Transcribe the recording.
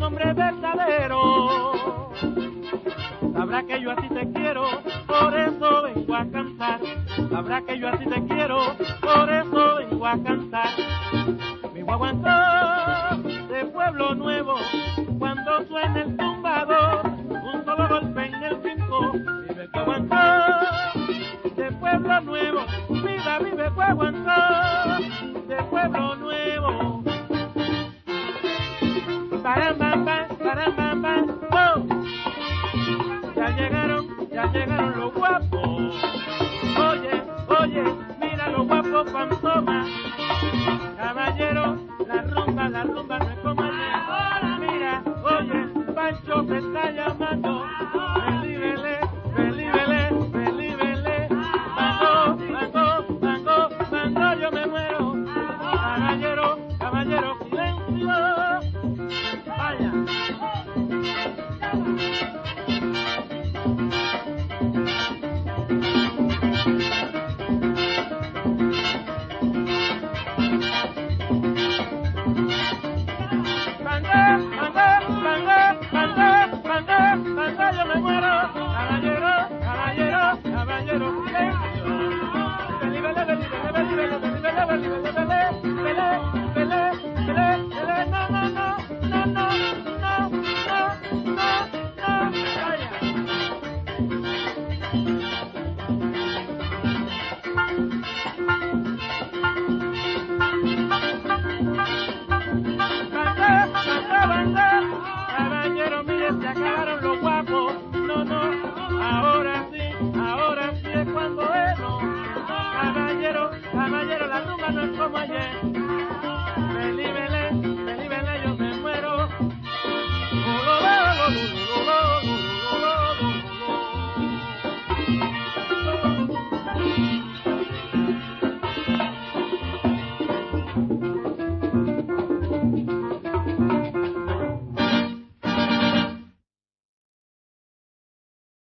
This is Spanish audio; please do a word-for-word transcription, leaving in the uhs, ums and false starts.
hombre verdadero. Sabrá que yo así te quiero, por eso vengo a cantar. Sabrá que yo así te quiero, por eso vengo a cantar. Mi guaguancó de Pueblo Nuevo, cuando suena el tumbador, un solo golpe en el quinto. Vive el guaguancó de Pueblo Nuevo, viva, vive guaguancó de Pueblo Nuevo. Parambamba, parambamba, oh. Ya llegaron, ya llegaron los guapos. Oye, oye, mira los guapos Pantoma. Caballero, la rumba, la rumba no es como ayer. Mira, oye, Pancho te está llamando. Belíbele, belíbele, belíbele. Mango, mango, mango, mango, yo me muero. Caballero, caballero, silencio. Vaya. Yo me muero, caballero, caballero, caballero, silencio. Beli, beli, beli, beli, beli, beli, beli, beli, beli, beli, beli, beli, beli, no, no, no, no, no, no, no, no, no, vaya. Banda, banda, caballero, miren, se acabaron los guapos. No, no, ahora sí, ahora sí es cuando es, no. Caballero, caballero, la rumba no es como ayer.